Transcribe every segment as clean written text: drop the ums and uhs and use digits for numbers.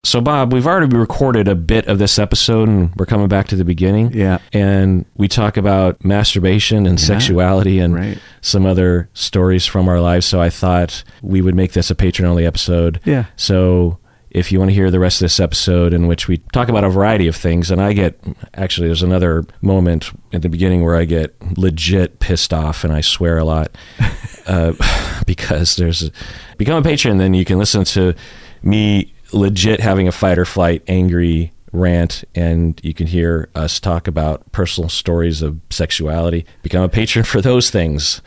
So, Bob, we've already recorded a bit of this episode, and we're coming back to the beginning. Yeah. And we talk about masturbation and sexuality and some other stories from our lives. So I thought we would make this a patron-only episode. Yeah. So if you want to hear the rest of this episode in which we talk about a variety of things, and there's another moment at the beginning where I get legit pissed off and I swear a lot because become a patron, then you can listen to me legit having a fight or flight, angry rant, and you can hear us talk about personal stories of sexuality. Become a patron for those things.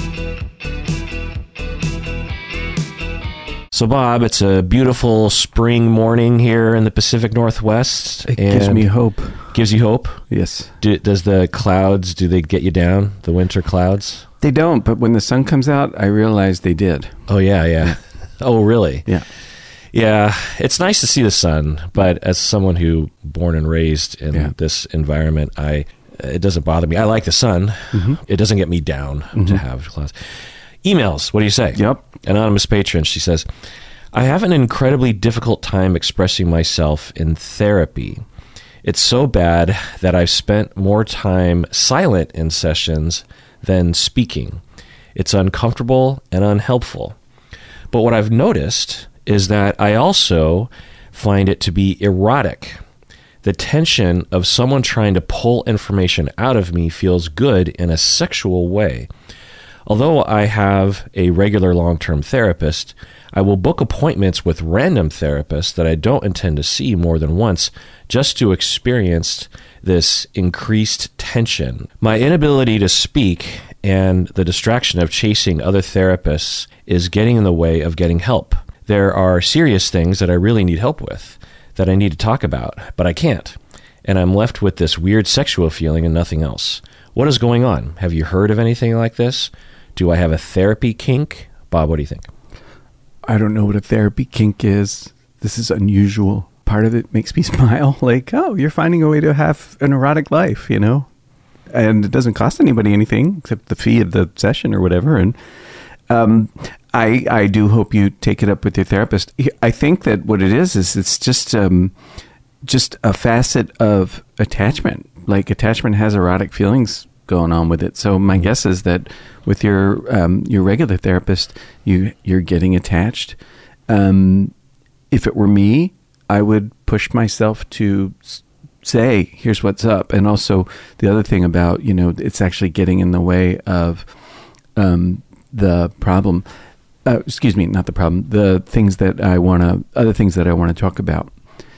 So, Bob, it's a beautiful spring morning here in the Pacific Northwest. It gives me hope. Gives you hope? Yes. Does the clouds, do they get you down, the winter clouds? They don't, but when the sun comes out, I realize they did. Oh, yeah. Oh, really? Yeah. Yeah, it's nice to see the sun, but as someone who born and raised in this environment, it doesn't bother me. I like the sun. Mm-hmm. It doesn't get me down to have clouds. Emails, what do you say? Yep. Anonymous patron, she says, I have an incredibly difficult time expressing myself in therapy. It's so bad that I've spent more time silent in sessions than speaking. It's uncomfortable and unhelpful. But what I've noticed is that I also find it to be erotic. The tension of someone trying to pull information out of me feels good in a sexual way. Although I have a regular long-term therapist, I will book appointments with random therapists that I don't intend to see more than once just to experience this increased tension. My inability to speak and the distraction of chasing other therapists is getting in the way of getting help. There are serious things that I really need help with, that I need to talk about, but I can't. And I'm left with this weird sexual feeling and nothing else. What is going on? Have you heard of anything like this? Do I have a therapy kink? Bob, what do you think? I don't know what a therapy kink is. This is unusual. Part of it makes me smile. Like, oh, you're finding a way to have an erotic life, you know? And it doesn't cost anybody anything except the fee of the session or whatever. And I do hope you take it up with your therapist. I think that what it is it's just a facet of attachment. Like attachment has erotic feelings going on with it. So my guess is that with your regular therapist, you're getting attached. If it were me, I would push myself to say, here's what's up. And also the other thing about, it's actually getting in the way of the problem. Excuse me, not the problem. The things that other things that I want to talk about.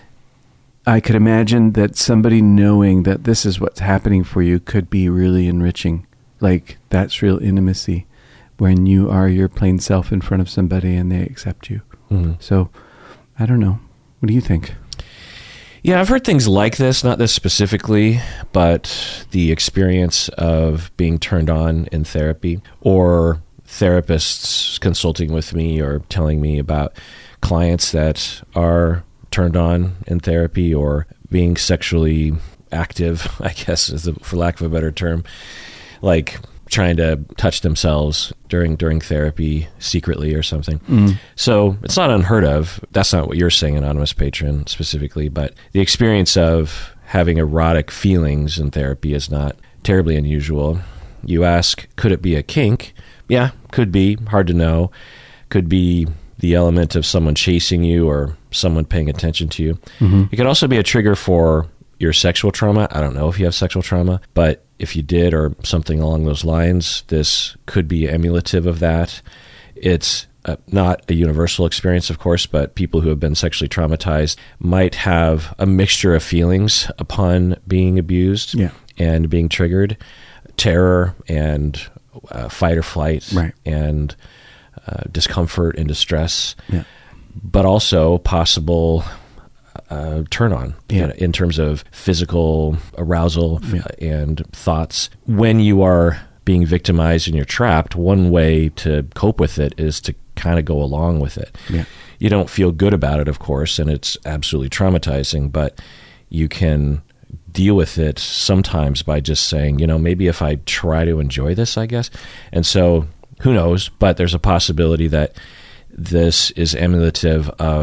I could imagine that somebody knowing that this is what's happening for you could be really enriching. Like that's real intimacy when you are your plain self in front of somebody and they accept you. Mm-hmm. So I don't know. What do you think? Yeah, I've heard things like this, not this specifically, but the experience of being turned on in therapy or therapists consulting with me or telling me about clients that are turned on in therapy or being sexually active, I guess, for lack of a better term, like trying to touch themselves during therapy secretly or something. Mm. So it's not unheard of. That's not what you're saying, Anonymous Patron, specifically, but the experience of having erotic feelings in therapy is not terribly unusual. You ask, could it be a kink? Yeah, could be. Hard to know. Could be the element of someone chasing you or someone paying attention to you. Mm-hmm. It could also be a trigger for your sexual trauma. I don't know if you have sexual trauma, but if you did or something along those lines, this could be emulative of that. It's not a universal experience, of course, but people who have been sexually traumatized might have a mixture of feelings upon being abused and being triggered. Terror and fight or flight and discomfort and distress, but also possible turn on in terms of physical arousal and thoughts. When you are being victimized and you're trapped, one way to cope with it is to kind of go along with it. Yeah. You don't feel good about it, of course, and it's absolutely traumatizing, but you can deal with it sometimes by just saying, maybe if I try to enjoy this, I guess. And so who knows, but there's a possibility that this is emulative of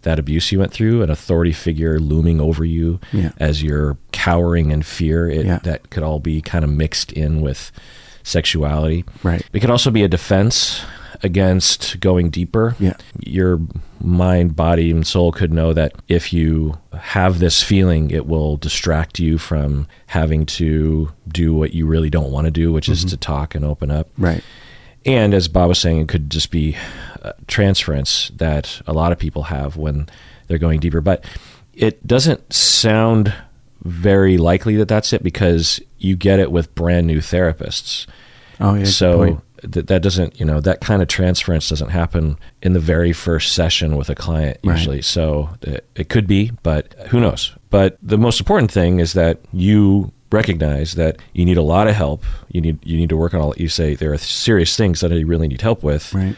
that abuse you went through, an authority figure looming over you as you're cowering in fear. That could all be kind of mixed in with sexuality. Right. It could also be a defense against going deeper. Yeah. Your mind, body, and soul could know that if you have this feeling, it will distract you from having to do what you really don't want to do, which is to talk and open up. Right. And as Bob was saying, it could just be transference that a lot of people have when they're going deeper. But it doesn't sound very likely that that's it, because you get it with brand new therapists. Oh, yeah. So that doesn't, that kind of transference doesn't happen in the very first session with a client usually. Right. So it could be, but who knows? But the most important thing is that you recognize that you need a lot of help. You need to work on all. You say there are serious things that you really need help with. Right.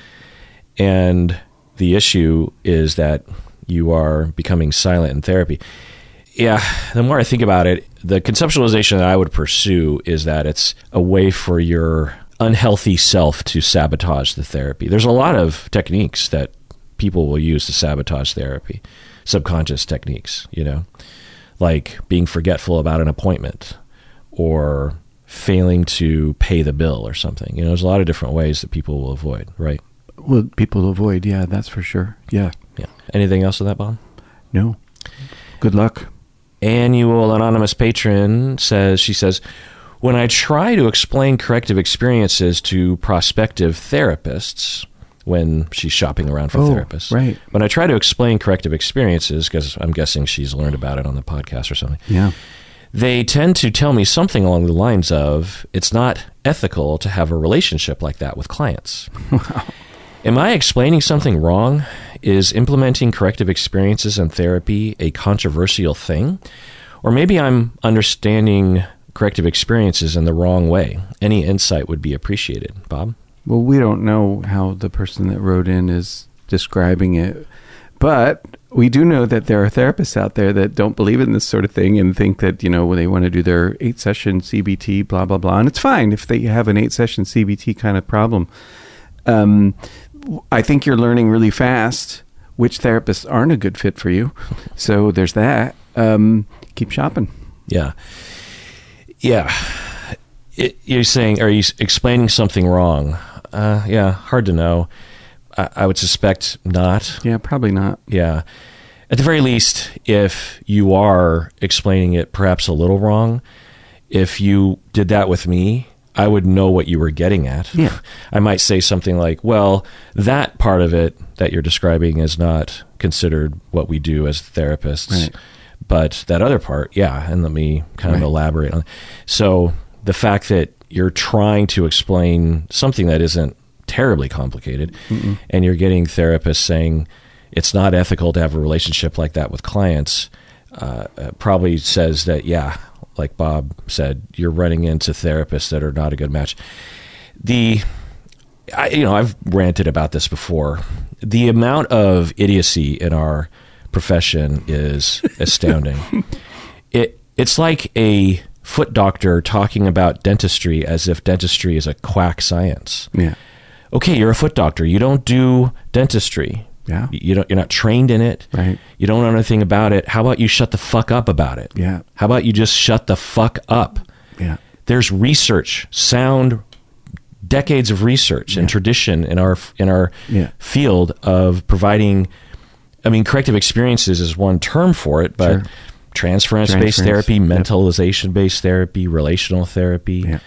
And the issue is that you are becoming silent in therapy. Yeah, the more I think about it, the conceptualization that I would pursue is that it's a way for your unhealthy self to sabotage the therapy. There's a lot of techniques that people will use to sabotage therapy, subconscious techniques, like being forgetful about an appointment or failing to pay the bill or something. There's a lot of different ways that people will avoid, right? Well, people avoid, yeah, that's for sure. Yeah. Anything else with that, Bob? No. Good luck. Annual anonymous patron she says, when I try to explain corrective experiences to prospective therapists, when she's shopping around for therapists, right. When I try to explain corrective experiences, because I'm guessing she's learned about it on the podcast or something, they tend to tell me something along the lines of, it's not ethical to have a relationship like that with clients. Wow. Am I explaining something wrong? Is implementing corrective experiences in therapy a controversial thing? Or maybe I'm understanding corrective experiences in the wrong way. Any insight would be appreciated. Bob? Well, we don't know how the person that wrote in is describing it, but we do know that there are therapists out there that don't believe in this sort of thing and think that, when they want to do their 8-session CBT, blah, blah, blah. And it's fine if they have an 8-session CBT kind of problem. I think you're learning really fast which therapists aren't a good fit for you. So there's that. Keep shopping. Yeah. Yeah. You're saying, are you explaining something wrong? Hard to know. I would suspect not. Yeah, probably not. Yeah. At the very least, if you are explaining it perhaps a little wrong, if you did that with me, I would know what you were getting at. Yeah. I might say something like, well, that part of it that you're describing is not considered what we do as therapists. Right. But that other part, and let me kind of elaborate on it. So the fact that you're trying to explain something that isn't terribly complicated, and you're getting therapists saying it's not ethical to have a relationship like that with clients, probably says that, like Bob said, you're running into therapists that are not a good match. I've ranted about this before. The amount of idiocy in our profession is astounding. It's like a foot doctor talking about dentistry as if dentistry is a quack science. Yeah. Okay, you're a foot doctor. You don't do dentistry. Yeah. You're not trained in it. Right. You don't know anything about it. How about you shut the fuck up about it? Yeah. How about you just shut the fuck up? Yeah. There's research, decades of research and tradition in our field of providing. I mean, corrective experiences is one term for it, but transference-based therapy, mentalization-based therapy, relational therapy,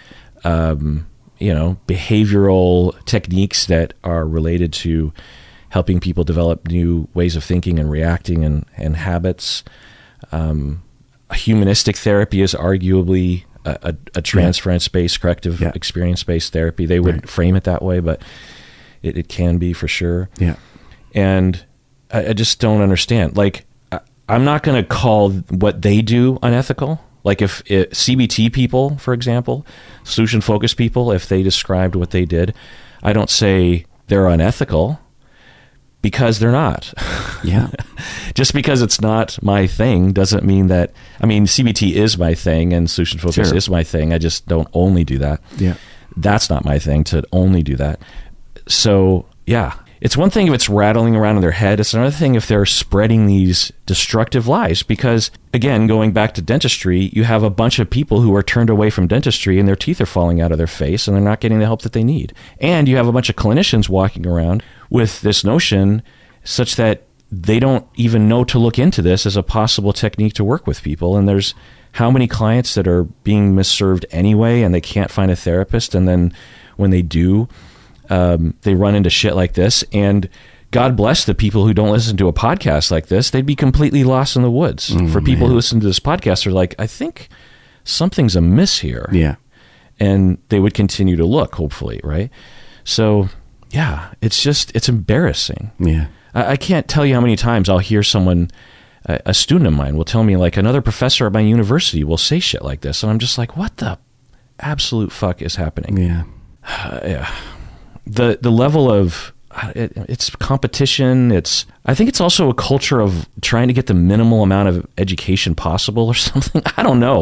behavioral techniques that are related to helping people develop new ways of thinking and reacting and habits. Humanistic therapy is arguably a transference-based, corrective experience-based therapy. They would frame it that way, but it can be for sure. Yeah. And I just don't understand. Like, I'm not going to call what they do unethical. Like if CBT people, for example, solution-focused people, if they described what they did, I don't say they're unethical, because they're not. Yeah. Just because it's not my thing doesn't mean that, CBT is my thing and solution focus is my thing. I just don't only do that. Yeah. That's not my thing to only do that. So, it's one thing if it's rattling around in their head. It's another thing if they're spreading these destructive lies. Because, again, going back to dentistry, you have a bunch of people who are turned away from dentistry and their teeth are falling out of their face and they're not getting the help that they need. And you have a bunch of clinicians walking around with this notion such that they don't even know to look into this as a possible technique to work with people. And there's how many clients that are being misserved anyway and they can't find a therapist. And then when they do, they run into shit like this. And God bless the people who don't listen to a podcast like this. They'd be completely lost in the woods. For people who listen to this podcast are like, I think something's amiss here. Yeah. And they would continue to look, hopefully, right? So, yeah, it's embarrassing. Yeah. I can't tell you how many times I'll hear someone, a student of mine will tell me, like, another professor at my university will say shit like this. And I'm just like, what the absolute fuck is happening? Yeah. Yeah. The level of it's competition. I think it's also a culture of trying to get the minimal amount of education possible or something. I don't know.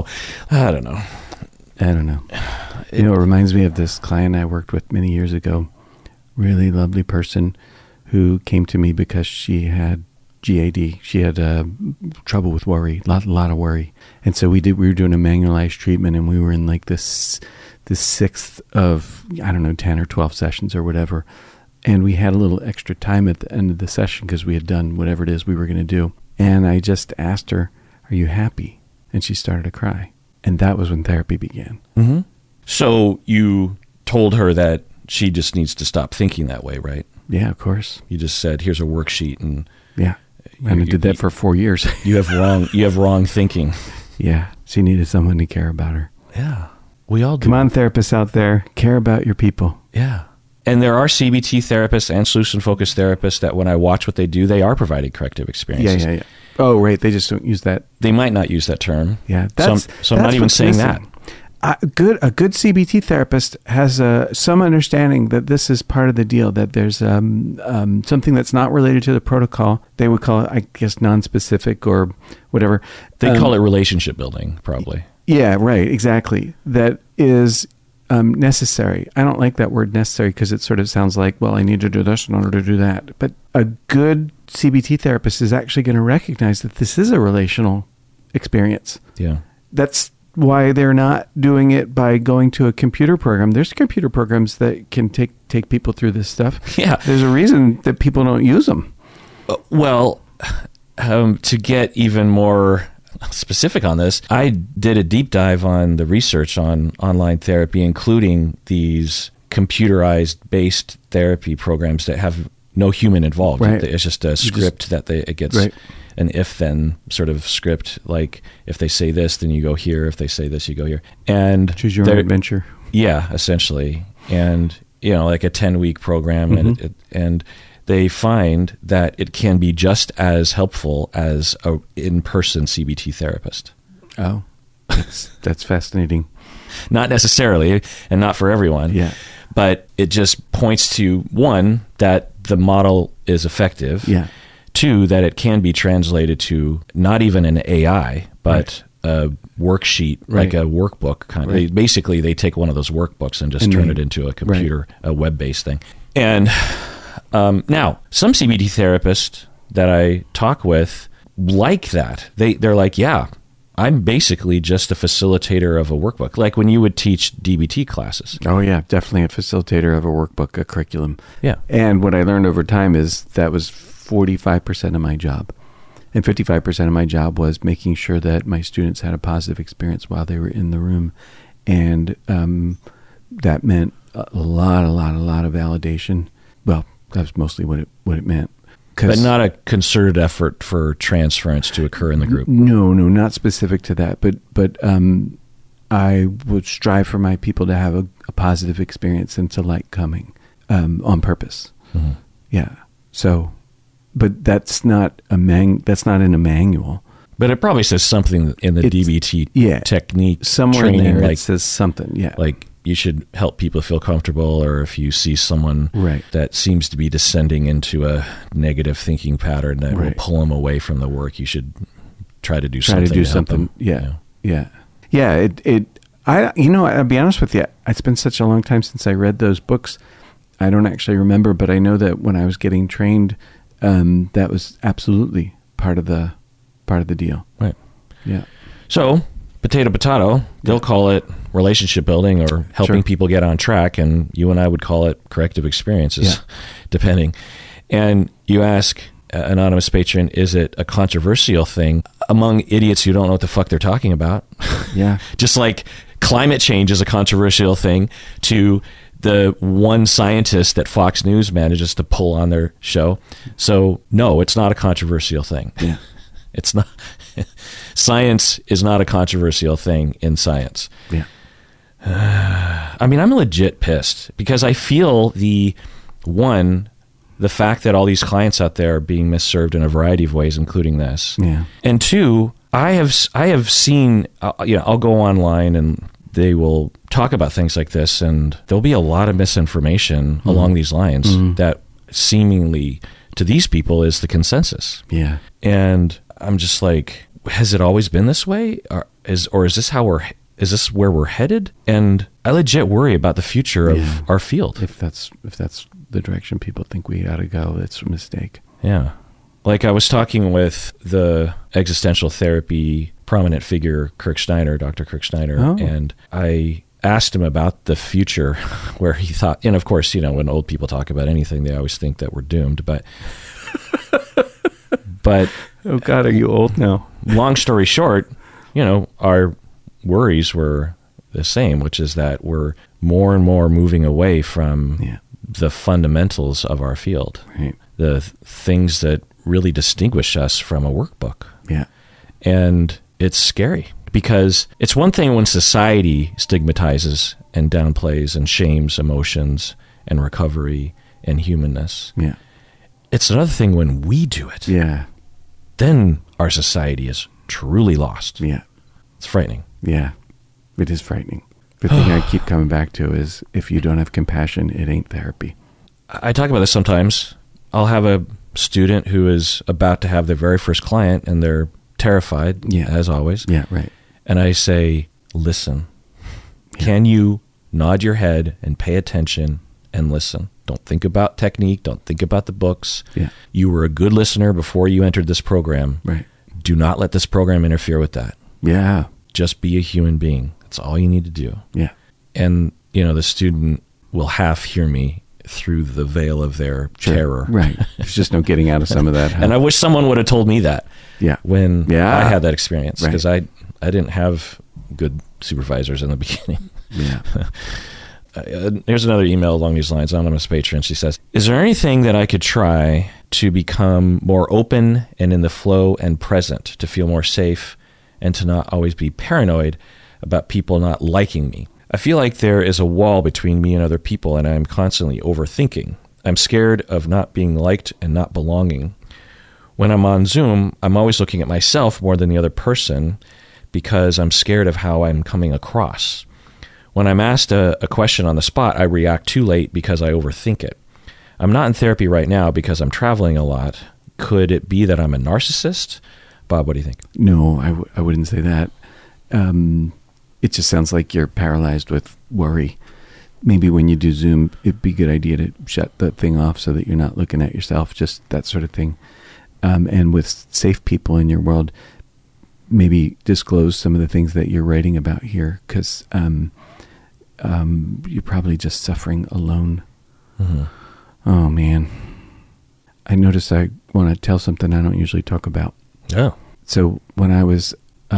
It reminds me of this client I worked with many years ago. Really lovely person who came to me because she had GAD. She had trouble with worry, a lot of worry. And so we were doing a manualized treatment, and we were in like this sixth of, 10 or 12 sessions or whatever. And we had a little extra time at the end of the session because we had done whatever it is we were going to do. And I just asked her, "Are you happy?" And she started to cry. And that was when therapy began. Mm-hmm. So you told her that she just needs to stop thinking that way, right? Yeah, of course. You just said, "Here's a worksheet," and yeah, and I did that for 4 years. You have wrong thinking. Yeah, she needed someone to care about her. Yeah, we all do. Come on, therapists out there, care about your people. Yeah, and there are CBT therapists and solution-focused therapists that when I watch what they do, they are providing corrective experiences. Yeah. Oh, right. They just don't use that. They might not use that term. Yeah, so I'm not even saying that. A good CBT therapist has some understanding that this is part of the deal, that there's something that's not related to the protocol. They would call it, I guess, non-specific or whatever. They call it relationship building, probably. Yeah, right, exactly. That is necessary. I don't like that word necessary because it sort of sounds like, well, I need to do this in order to do that. But a good CBT therapist is actually going to recognize that this is a relational experience. Yeah. That's why they're not doing it by going to a computer program. There's computer programs that can take people through this stuff. Yeah. There's a reason that people don't use them. Well, to get even more specific on this, I did a deep dive on the research on online therapy, including these computerized based therapy programs that have no human involved. Right. It's just a script it gets right. An if-then sort of script. Like if they say this, then you go here. If they say this, you go here. And choose your own adventure. Yeah, essentially. And, like a 10-week program. Mm-hmm. And they find that it can be just as helpful as a in-person CBT therapist. Oh, that's fascinating. Not necessarily, and not for everyone. Yeah. But it just points to, one, that the model is effective. Yeah. Two, that it can be translated to not even an AI, but a worksheet, like a workbook kind of. Basically, they take one of those workbooks and just turn it into a computer, a web-based thing. And now, some CBT therapists that I talk with like that. They're like, yeah, I'm basically just a facilitator of a workbook, like when you would teach DBT classes. Oh, yeah, definitely a facilitator of a workbook, a curriculum. Yeah. And what I learned over time is that was 45% of my job. And 55% of my job was making sure that my students had a positive experience while they were in the room. And that meant a lot of validation. Well, that was mostly what it meant. But not a concerted effort for transference to occur in the group. No, not specific to that. But I would strive for my people to have a positive experience and to like coming on purpose. Mm-hmm. Yeah. So, but that's not that's not in a manual. But it probably says something in the DBT technique somewhere training, in there. like, it says something. Yeah. Like you should help people feel comfortable, or if you see someone that seems to be descending into a negative thinking pattern that will pull them away from the work, you should try to do something. Help them. Yeah. I'll be honest with you. It's been such a long time since I read those books. I don't actually remember, but I know that when I was getting trained, that was absolutely part of the deal. Right. Yeah. So, potato, they'll call it relationship building or helping people get on track, and you and I would call it corrective experiences, depending. And you ask anonymous patron, is it a controversial thing among idiots who don't know what the fuck they're talking about? Yeah. Just like climate change is a controversial thing to the one scientist that Fox News manages to pull on their show. So no, it's not a controversial thing. Yeah. It's not. Science is not a controversial thing in science. Yeah. I mean, I'm legit pissed because I feel the fact that all these clients out there are being misserved in a variety of ways, including this. Yeah. And two, I have seen, I'll go online and they will talk about things like this, and there'll be a lot of misinformation along these lines that seemingly to these people is the consensus. Yeah. And I'm just like, has it always been this way? Or is this where we're headed? And I legit worry about the future of our field. If that's the direction people think we ought to go, it's a mistake. Yeah. Like I was talking with the existential therapy prominent figure, Kirk Steiner, Dr. Kirk Steiner, and I asked him about the future where he thought, and of course, when old people talk about anything, they always think that we're doomed, but oh God, are you old now? Long story short, our worries were the same, which is that we're more and more moving away from the fundamentals of our field, right. The things that really distinguish us from a workbook. Yeah. And it's scary because it's one thing when society stigmatizes and downplays and shames emotions and recovery and humanness. Yeah. It's another thing when we do it. Yeah. Then our society is truly lost. Yeah. It's frightening. Yeah. It is frightening. The thing I keep coming back to is if you don't have compassion, it ain't therapy. I talk about this sometimes. I'll have a student who is about to have their very first client and they're terrified, as always. Yeah, right. And I say, listen, can you nod your head and pay attention and listen? Don't think about technique. Don't think about the books. Yeah. You were a good listener before you entered this program. Right. Do not let this program interfere with that. Yeah. Just be a human being. That's all you need to do. Yeah. And, the student will half hear me through the veil of their terror. Right. There's just no getting out of some of that. Huh? And I wish someone would have told me that. Yeah. When I had that experience, Right. because I didn't have good supervisors in the beginning. Yeah. Here's another email along these lines. Anonymous patron. She says, is there anything that I could try to become more open and in the flow and present, to feel more safe and to not always be paranoid about people not liking me? I feel like there is a wall between me and other people, and I'm constantly overthinking. I'm scared of not being liked and not belonging. When I'm on Zoom, I'm always looking at myself more than the other person because I'm scared of how I'm coming across. When I'm asked a question on the spot, I react too late because I overthink it. I'm not in therapy right now because I'm traveling a lot. Could it be that I'm a narcissist? Bob, what do you think? No, I wouldn't say that. It just sounds like you're paralyzed with worry. Maybe when you do Zoom, it'd be a good idea to shut the thing off so that you're not looking at yourself, just that sort of thing. And with safe people in your world, maybe disclose some of the things that you're writing about here, because you're probably just suffering alone. Mm-hmm. Oh, man. I noticed I want to tell something I don't usually talk about. Oh. So when I was...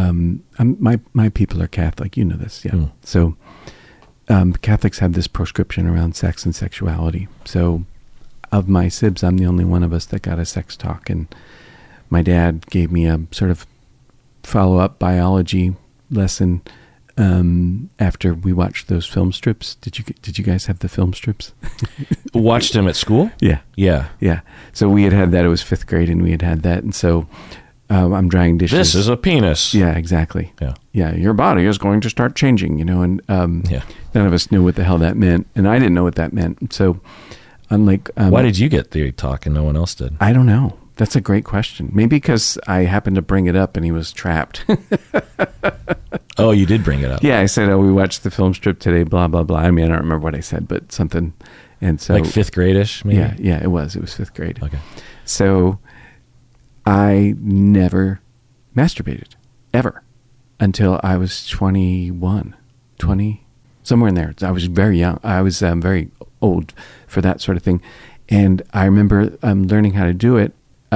my people are Catholic, you know this, yeah. Mm. So Catholics have this proscription around sex and sexuality. So of my sibs, I'm the only one of us that got a sex talk, and my dad gave me a sort of follow-up biology lesson after we watched those film strips. Did you guys have the film strips? Watched them at school? Yeah. Yeah. So we had that. It was 5th grade, and we had that, and so. I'm drying dishes. This is a penis. Yeah, exactly. Yeah. Your body is going to start changing, and none of us knew what the hell that meant, and I didn't know what that meant. So, unlike why did you get the talk and no one else did? I don't know. That's a great question. Maybe because I happened to bring it up and he was trapped. Oh, you did bring it up. Yeah, I said, we watched the film strip today, blah, blah, blah. I mean, I don't remember what I said, but something. And so like fifth grade-ish, maybe? Yeah, it was fifth grade. Okay. So I never masturbated ever until I was 21, 20, somewhere in there. I was very young. I was very old for that sort of thing. And I remember learning how to do it.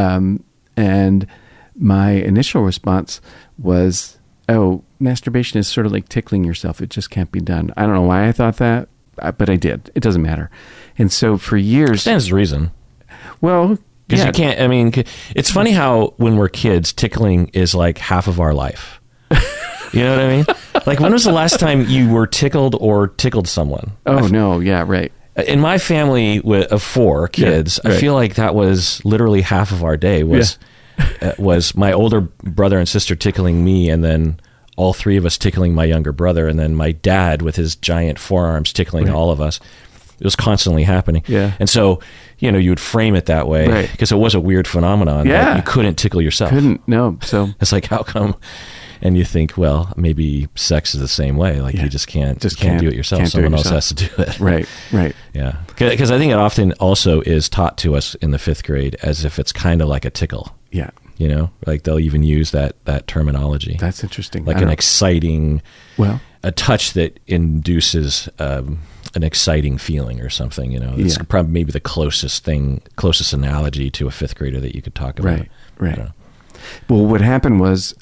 And my initial response was, oh, masturbation is sort of like tickling yourself. It just can't be done. I don't know why I thought that, but I did. It doesn't matter. And so for years... Stands to reason. Well... Because you can't, I mean, it's funny how when we're kids, tickling is like half of our life. You know what I mean? Like, when was the last time you were tickled or tickled someone? Oh, no. Yeah, right. In my family of 4 kids, right. I feel like that was literally half of our day was my older brother and sister tickling me, and then all 3 of us tickling my younger brother, and then my dad with his giant forearms tickling all of us. It was constantly happening. Yeah. And so, you would frame it that way because it was a weird phenomenon. Yeah. Like, you couldn't tickle yourself. No. So it's like, how come? And you think, well, maybe sex is the same way. Like, you just can't do it yourself. Someone else has to do it. Right. Yeah. Because I think it often also is taught to us in the 5th grade as if it's kind of like a tickle. Yeah. Like they'll even use that terminology. That's interesting. Like an exciting, a touch that induces an exciting feeling or something, It's probably maybe the closest analogy to a 5th grader that you could talk about. Right. Well, what happened was,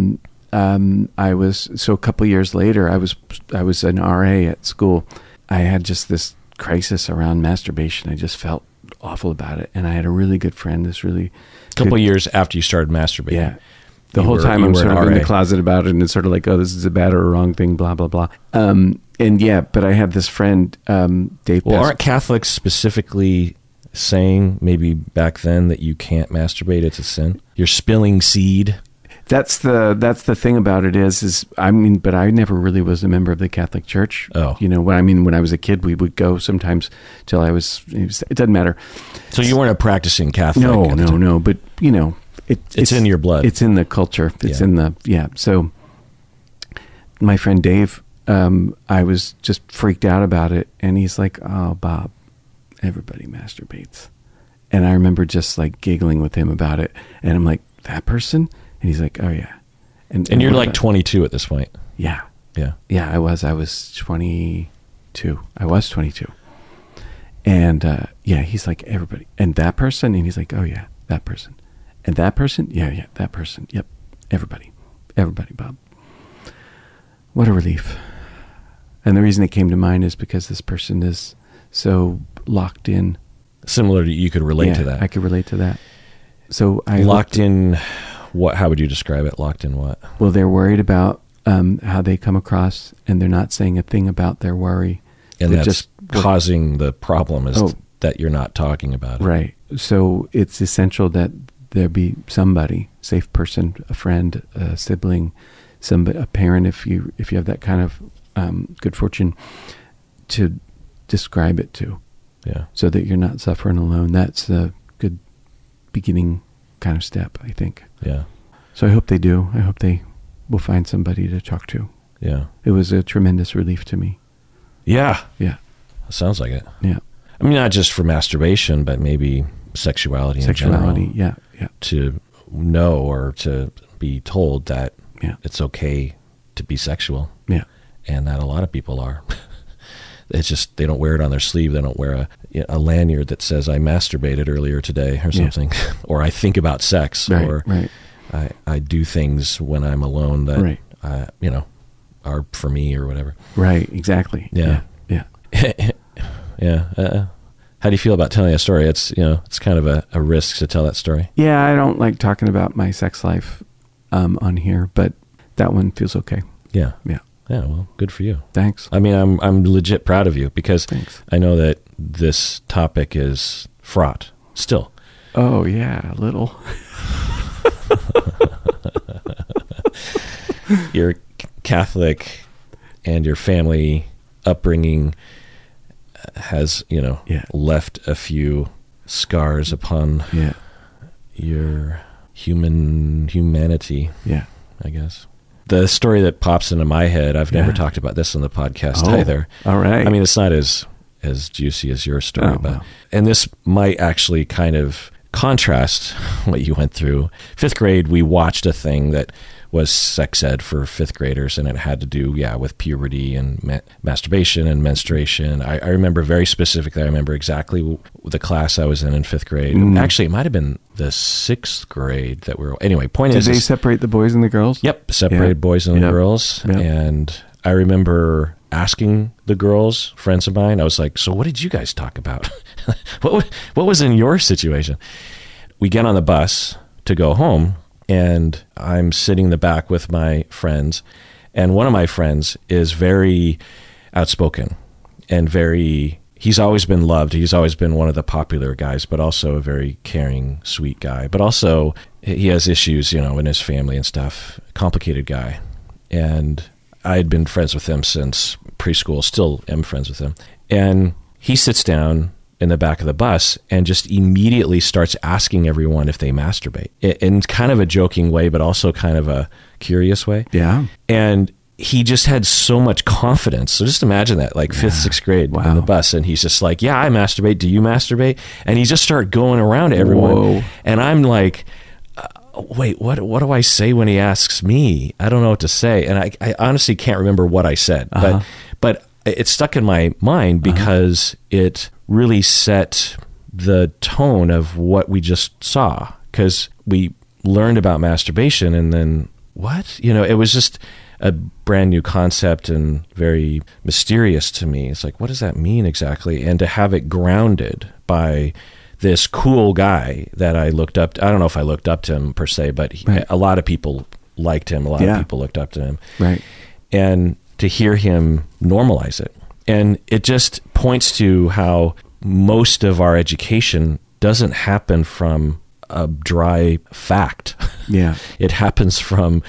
I was, so a couple years later, I was an RA at school. I had just this crisis around masturbation. I just felt awful about it. And I had a really good friend, a couple of years after you started masturbating. Yeah. The whole time I'm sort of in the closet about it, and it's sort of like, oh, this is a bad or a wrong thing, blah, blah, blah. But I had this friend, Dave. Well, aren't Catholics specifically saying maybe back then that you can't masturbate? It's a sin. You're spilling seed. That's the thing about it is but I never really was a member of the Catholic Church. Oh. When I was a kid, we would go sometimes till it doesn't matter. So you weren't a practicing Catholic? No. But, it's in your blood. It's in the culture. It's in the, So my friend Dave, I was just freaked out about it. And he's like, oh, Bob, everybody masturbates. And I remember just like giggling with him about it. And I'm like, that person? And he's like, oh, yeah. And you're like 22 at this point. Yeah. Yeah. Yeah, I was 22. I was 22. And, he's like, everybody. And that person? And he's like, oh, yeah, that person. And that person? Yeah, that person. Yep. Everybody, Bob. What a relief. And the reason it came to mind is because this person is so locked in. Similar to, you could relate to that. I could relate to that. So I locked in what? How would you describe it? Locked in what? Well, they're worried about how they come across, and they're not saying a thing about their worry. And that's just causing the problem is that you're not talking about it. Right. So it's essential that there be somebody, safe person, a friend, a sibling, a parent, if you have that kind of good fortune, to describe it to. Yeah. So that you're not suffering alone. That's a good beginning kind of step, I think. Yeah. So I hope they do. I hope they will find somebody to talk to. Yeah. It was a tremendous relief to me. Yeah. Yeah. Sounds like it. Yeah. I mean, not just for masturbation, but maybe sexuality in general. Yeah. To know or to be told that it's okay to be sexual. Yeah. And that a lot of people are. It's just they don't wear it on their sleeve. They don't wear a lanyard that says I masturbated earlier today or something, or I think about sex, or I do things when I'm alone that are for me or whatever. Right. Exactly. Yeah. Yeah. How do you feel about telling a story? It's it's kind of a risk to tell that story. Yeah, I don't like talking about my sex life on here, but that one feels okay. Yeah. Yeah. Yeah, well, good for you. Thanks. I mean, I'm legit proud of you because Thanks. I know that this topic is fraught still. Oh, yeah, a little. You're Catholic and your family upbringing has, left a few scars upon your humanity. Yeah. I guess. The story that pops into my head, I've never talked about this on the podcast either. All right. I mean, it's not as as juicy as your story. Oh, wow. And this might actually kind of contrast what you went through. 5th grade, we watched a thing that was sex ed for 5th graders, and it had to do, with puberty and masturbation and menstruation. I remember very specifically, I remember exactly the class I was in 5th grade. Actually, it might have been the 6th grade that we were, anyway, point is... Did they separate the boys and the girls? Yep, separated boys and girls. Yep. And I remember asking the girls, friends of mine, I was like, so what did you guys talk about? What was in your situation? We get on the bus to go home, and I'm sitting in the back with my friends, and one of my friends is very outspoken and he's always been loved. He's always been one of the popular guys, but also a very caring, sweet guy. But also he has issues, in his family and stuff. Complicated guy. And I had been friends with him since preschool, still am friends with him. And he sits down in the back of the bus and just immediately starts asking everyone if they masturbate in kind of a joking way, but also kind of a curious way. Yeah. And he just had so much confidence. So just imagine that, like 5th, 6th grade on the bus. And he's just like, yeah, I masturbate. Do you masturbate? And he just started going around to everyone. Whoa. And I'm like, wait, what do I say when he asks me? I don't know what to say. And I honestly can't remember what I said, but it stuck in my mind because it really set the tone of what we just saw, because we learned about masturbation and then what? It was just a brand new concept and very mysterious to me. It's like, what does that mean exactly? And to have it grounded by this cool guy that I looked up to. I don't know if I looked up to him per se, but a lot of people liked him. A lot of people looked up to him. Right. And to hear him normalize it. And it just points to how most of our education doesn't happen from a dry fact. Yeah. It happens from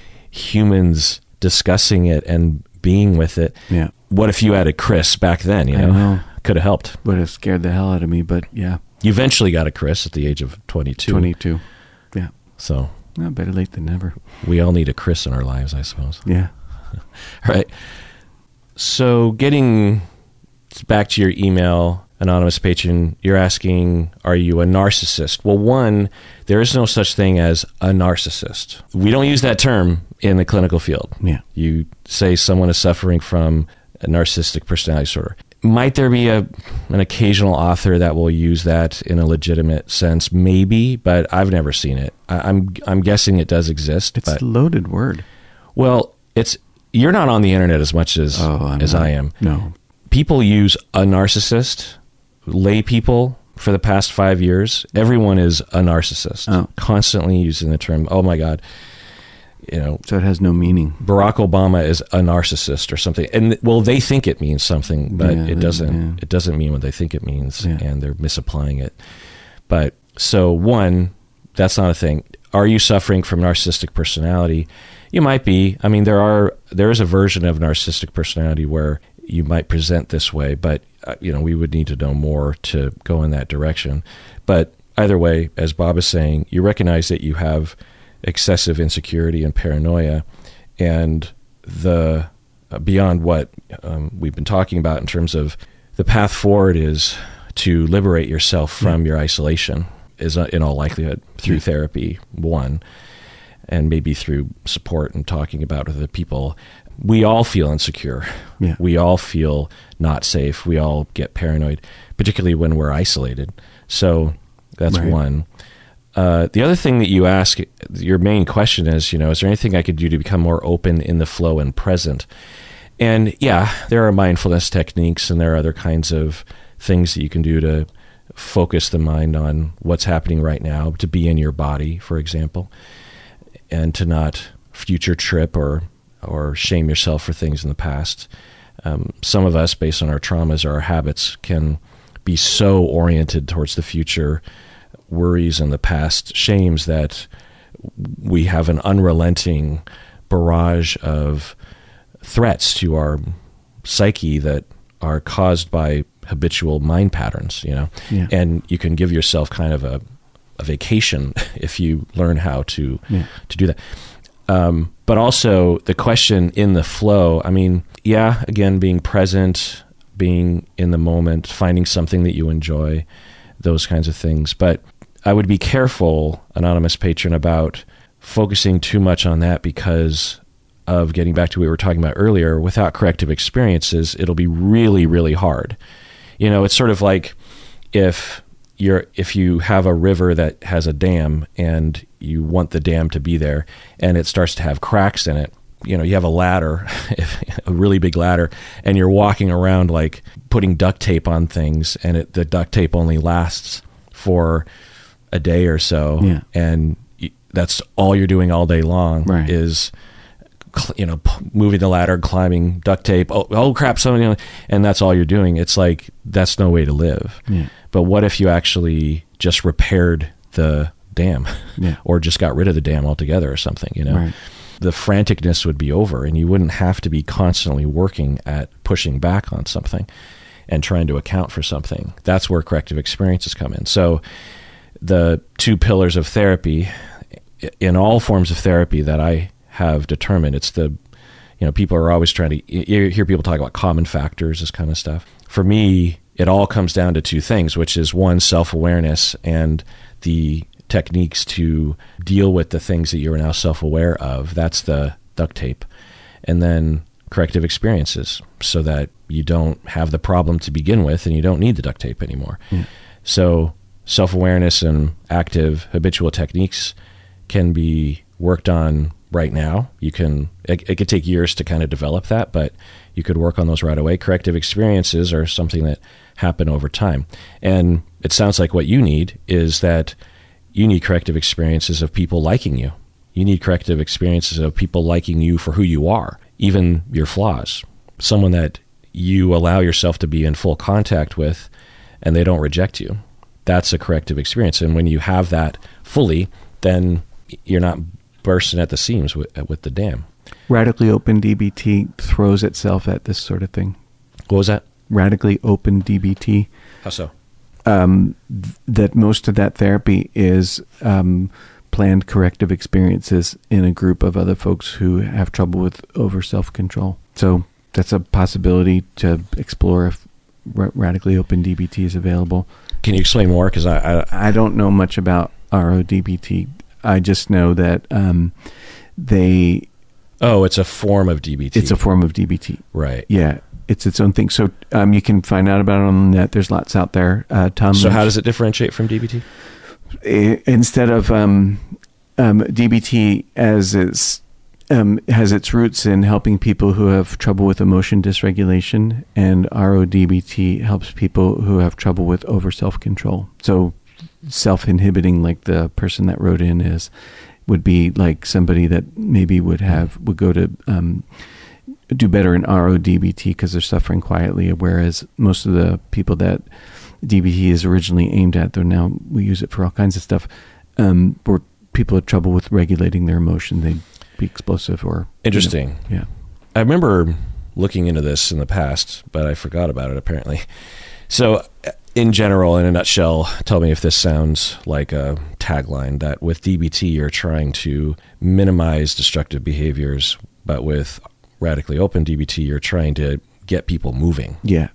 humans discussing it and being with it. Yeah. What if you had a Chris back then, I know. Could have helped. Would have scared the hell out of me, but yeah. You eventually got a Chris at the age of 22. 22. Yeah. So. Better late than never. We all need a Chris in our lives, I suppose. Yeah. Right. So getting back to your email, anonymous patron, you're asking, are you a narcissist? Well, one, there is no such thing as a narcissist. We don't use that term in the clinical field. Yeah. You say someone is suffering from a narcissistic personality disorder. Might there be an occasional author that will use that in a legitimate sense? Maybe, but I've never seen it. I'm guessing it does exist. It's a loaded word. Well, you're not on the internet as much as I am. No. People use a narcissist, lay people for the past 5 years. Everyone is a narcissist, constantly using the term, oh my God. So it has no meaning. Barack Obama is a narcissist or something. And they think it means something, but it doesn't. Yeah. It doesn't mean what they think it means, and they're misapplying it. But so one, that's not a thing. Are you suffering from narcissistic personality? You might be. I mean, there is a version of narcissistic personality where you might present this way, but we would need to know more to go in that direction. But either way, as Bob is saying, you recognize that you have excessive insecurity and paranoia, and the beyond what we've been talking about in terms of the path forward is to liberate yourself from your isolation, is in all likelihood through therapy, one, and maybe through support and talking about other people. We all feel insecure. Yeah. We all feel not safe. We all get paranoid, particularly when we're isolated. So that's one. The other thing that you ask, your main question is, is there anything I could do to become more open in the flow and present? And there are mindfulness techniques, and there are other kinds of things that you can do to focus the mind on what's happening right now, to be in your body, for example, and to not future trip or shame yourself for things in the past. Some of us, based on our traumas or our habits, can be so oriented towards the future worries and the past shames that we have an unrelenting barrage of threats to our psyche that are caused by habitual mind patterns, and you can give yourself kind of a vacation if you learn how to do that. But also the question in the flow, again, being present, being in the moment, finding something that you enjoy, those kinds of things. But I would be careful, anonymous patron, about focusing too much on that, because of getting back to what we were talking about earlier. Without corrective experiences, it'll be really, really hard. You know, it's sort of like if you have a river that has a dam and you want the dam to be there and it starts to have cracks in it, you know, you have a ladder, a really big ladder, and you're walking around like putting duct tape on things, and the duct tape only lasts for a day or so. Yeah. And that's all you're doing all day long, right, is, you know, moving the ladder, climbing, duct tape. Oh crap! And that's all you're doing. It's like, that's no way to live. Yeah. But what if you actually just repaired the dam, yeah, or just got rid of the dam altogether or something? You know, right. The franticness would be over, and you wouldn't have to be constantly working at pushing back on something and trying to account for something. That's where corrective experiences come in. So the two pillars of therapy, in all forms of therapy that I have determined, it's the, you know, people are always trying to, you hear people talk about common factors, this kind of stuff. For me, it all comes down to two things, which is, one, self-awareness and the techniques to deal with the things that you're now self-aware of. That's the duct tape. And then corrective experiences, so that you don't have the problem to begin with and you don't need the duct tape anymore. Yeah. So self-awareness and active habitual techniques can be worked on right now. It could take years to kind of develop that, but you could work on those right away. Corrective experiences are something that happen over time. And it sounds like what you need is that you need corrective experiences of people liking you. You need corrective experiences of people liking you for who you are, even your flaws. Someone that you allow yourself to be in full contact with and they don't reject you. That's a corrective experience. And when you have that fully, then you're not bursting at the seams with the dam. Radically open DBT throws itself at this sort of thing. What was that? Radically open DBT. How so? That most of that therapy is planned corrective experiences in a group of other folks who have trouble with over self-control. So that's a possibility to explore if radically open DBT is available. Can you explain more? Because I don't know much about RODBT. I just know that it's a form of DBT. It's a form of DBT. Right. Yeah. It's its own thing. So you can find out about it on the net. There's lots out there. Tom. So how does it differentiate from DBT? Instead of DBT has its roots in helping people who have trouble with emotion dysregulation, and RODBT helps people who have trouble with over self-control. So self-inhibiting, like the person that wrote in would be like somebody that maybe would go to do better in RODBT because they're suffering quietly, whereas most of the people that DBT is originally aimed at, though now we use it for all kinds of stuff, where people have trouble with regulating their emotion. They'd be explosive or... Interesting. Yeah. I remember looking into this in the past, but I forgot about it apparently. So in general, in a nutshell, tell me if this sounds like a tagline, that with DBT, you're trying to minimize destructive behaviors, but with radically open DBT, you're trying to get people moving. Yeah.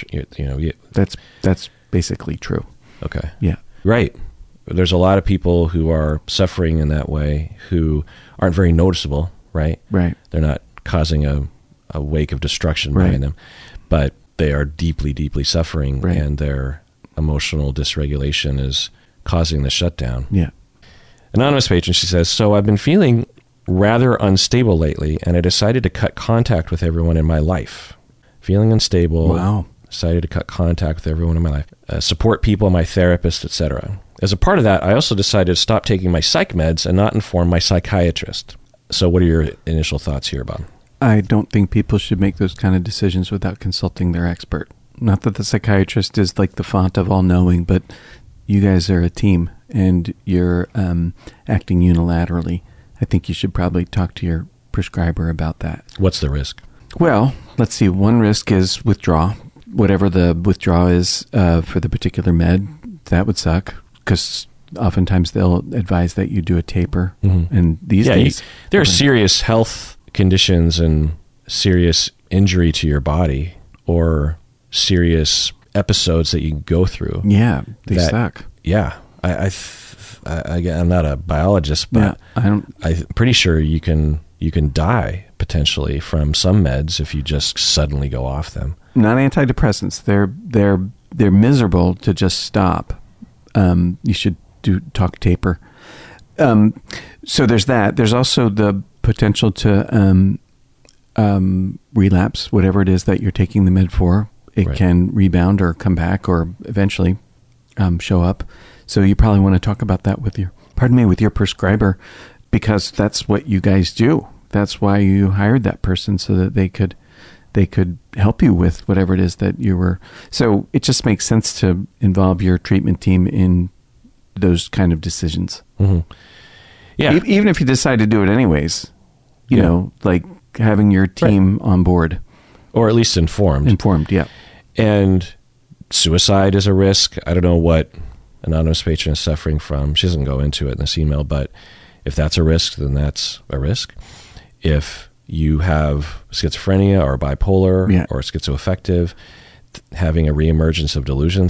That's basically true. Okay. Yeah. Right. There's a lot of people who are suffering in that way who aren't very noticeable, right? Right. They're not causing a wake of destruction behind them, but they are deeply, deeply suffering, and their emotional dysregulation is causing the shutdown. Yeah. Anonymous patron, she says, so I've been feeling rather unstable lately, and I decided to cut contact with everyone in my life. Feeling unstable. Wow. Decided to cut contact with everyone in my life. Support people, my therapist, etc. As a part of that, I also decided to stop taking my psych meds and not inform my psychiatrist. So what are your initial thoughts here, Bob? I don't think people should make those kind of decisions without consulting their expert. Not that the psychiatrist is like the font of all knowing, but you guys are a team and you're acting unilaterally. I think you should probably talk to your prescriber about that. What's the risk? Well, let's see. One risk is withdraw. Whatever the withdrawal is for the particular med, that would suck because oftentimes they'll advise that you do a taper. Mm-hmm. And these days... there are serious health conditions and serious injury to your body or serious episodes that you can go through. Yeah, they suck. Yeah. I'm not a biologist, but I'm pretty sure you can die potentially from some meds if you just suddenly go off them. Not antidepressants. They're miserable to just stop. You should talk taper. So there's that. There's also the potential to relapse, whatever it is that you're taking the med for. It can rebound or come back or eventually show up. So you probably want to talk about that with your prescriber, because that's what you guys do. That's why you hired that person, so that they could help you with whatever it is that you were. So it just makes sense to involve your treatment team in those kind of decisions. Mm-hmm. Yeah. Even if you decide to do it anyways, you know, like having your team on board. Or at least informed. Informed, yeah. And suicide is a risk. I don't know what anonymous patron is suffering from. She doesn't go into it in this email, but if that's a risk, then that's a risk. If you have schizophrenia or bipolar or schizoaffective, having a reemergence of delusions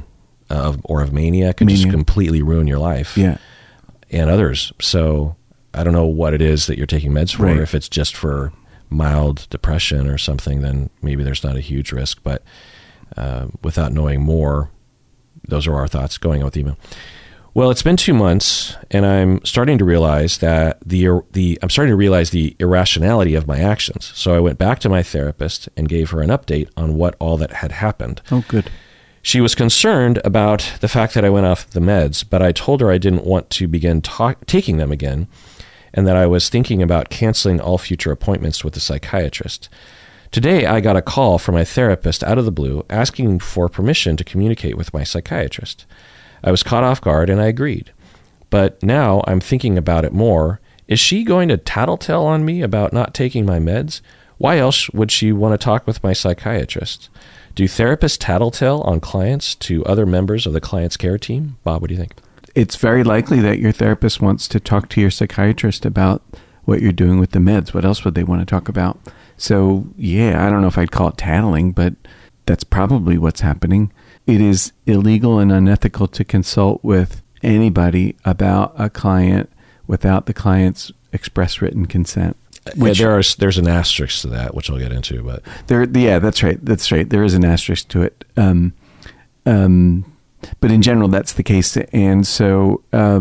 or of mania can just completely ruin your life and others. So I don't know what it is that you're taking meds for. If it's just for mild depression or something, then maybe there's not a huge risk. But without knowing more, those are our thoughts going on with the email. Well, it's been 2 months, and I'm starting to realize that the irrationality of my actions. So I went back to my therapist and gave her an update on what all that had happened. Oh, good. She was concerned about the fact that I went off the meds, but I told her I didn't want to begin taking them again, and that I was thinking about canceling all future appointments with a psychiatrist. Today, I got a call from my therapist out of the blue asking for permission to communicate with my psychiatrist. I was caught off guard and I agreed. But now I'm thinking about it more. Is she going to tattletale on me about not taking my meds? Why else would she want to talk with my psychiatrist? Do therapists tattletale on clients to other members of the client's care team? Bob, what do you think? It's very likely that your therapist wants to talk to your psychiatrist about what you're doing with the meds. What else would they want to talk about? So, I don't know if I'd call it tattling, but that's probably what's happening. It is illegal and unethical to consult with anybody about a client without the client's express written consent. There's an asterisk to that, which I'll get into. But that's right. There is an asterisk to it. But in general, that's the case. And so,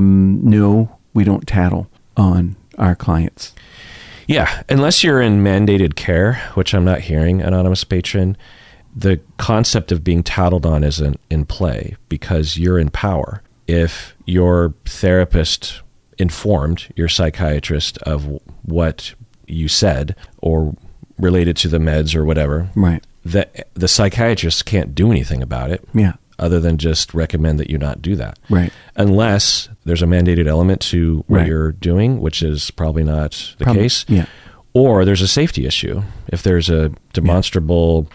no, we don't tattle on our clients. Yeah, unless you're in mandated care, which I'm not hearing, anonymous patron, the concept of being tattled on isn't in play because you're in power. If your therapist informed your psychiatrist of what you said or related to the meds or whatever, the psychiatrist can't do anything about it. Other than just recommend that you not do that. Unless there's a mandated element to what you're doing, which is probably not the case. Or there's a safety issue. If there's a demonstrable,